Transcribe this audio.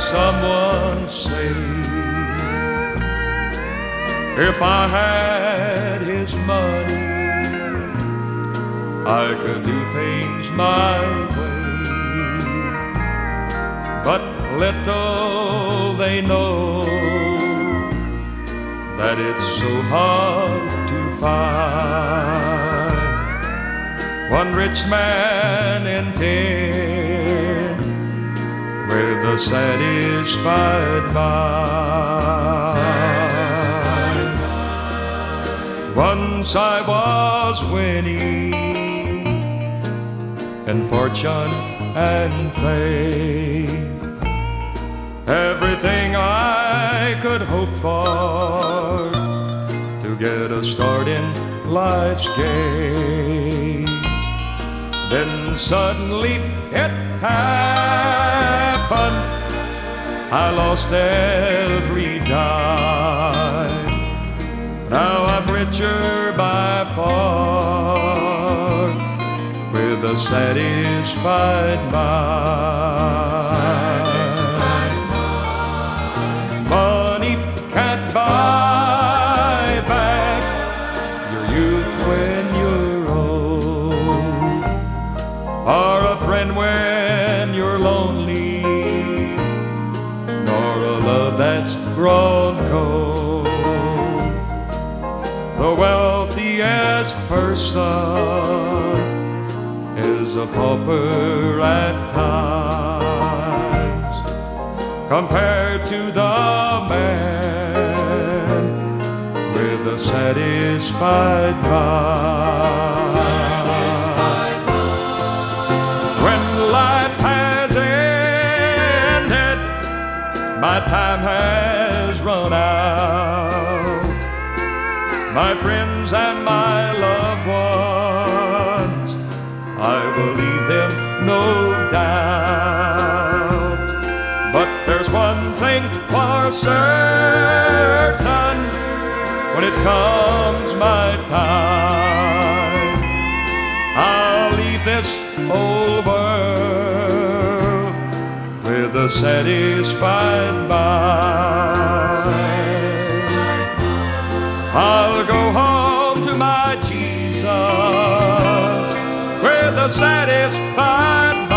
someone say, if I had his money, I could do things my way. But little they know that it's so hard to find one rich man in 10 with a satisfied mind. Once I was winning in fortune and fame, everything I could hope for to get a start in life's game. Then suddenly it happened, I lost every dime. Now I'm richer by far with a satisfied mind. Money can't buy back your youth when you're old, or a friend when you're lonely, nor a love that's grown cold. The wealthiest person is a pauper at times, compared to the man with a satisfied mind. When life has ended, my time has run out, my friends and my loved ones, I will leave them no doubt. But there's one thing for certain, when it comes my time, I'll leave this old world with a satisfied mind. I'll go home to my Jesus with a satisfied mind.